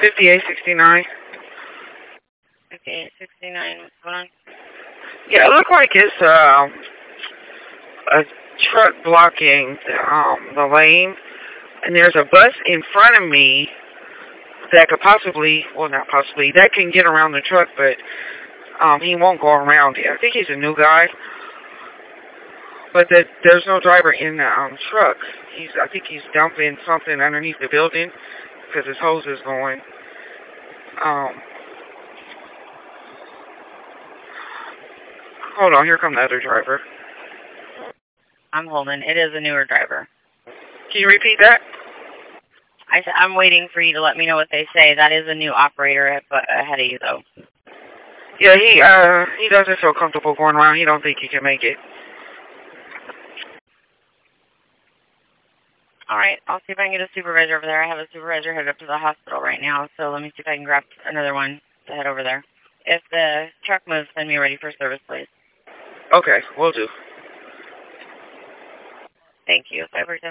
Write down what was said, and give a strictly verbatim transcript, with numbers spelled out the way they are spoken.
fifty-eight sixty-nine. fifty-eight sixty-nine, what's going on? Yeah, it looked like it's um, a truck blocking um, the lane, and there's a bus in front of me that could possibly, well, not possibly, that can get around the truck, but um, he won't go around it. I think he's a new guy, but the, there's no driver in the um, truck. He's, I think he's dumping something underneath the building because his hose is going. Um, hold on, here comes the other driver. I'm holding. It is a newer driver. Can you repeat that? I said I'm waiting for you to let me know what they say. That is a new operator ahead of you, though. Yeah, he uh he doesn't feel comfortable going around. He don't think he can make it. All right, I'll see if I can get a supervisor over there. I have a supervisor headed up to the hospital right now, so let me see if I can grab another one to head over there. If the truck moves, send me ready for service, please. Okay, will do. Thank you. five